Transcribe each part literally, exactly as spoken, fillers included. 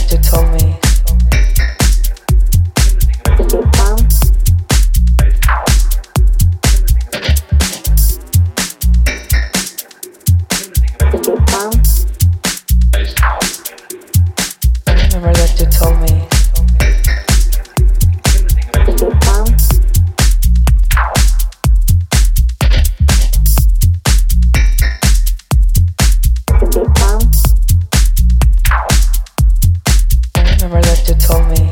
that you told me. I remember that you told me. Remember that you told me.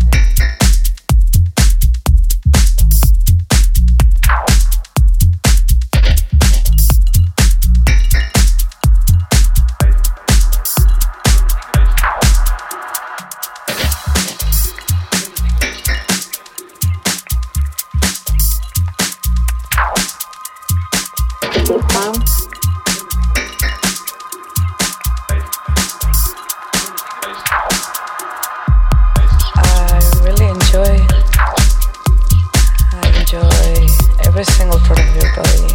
Every single part of your body.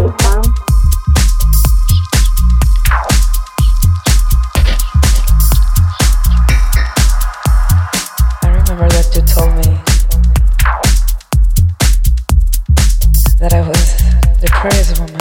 I remember that you told me that I was the prettiest woman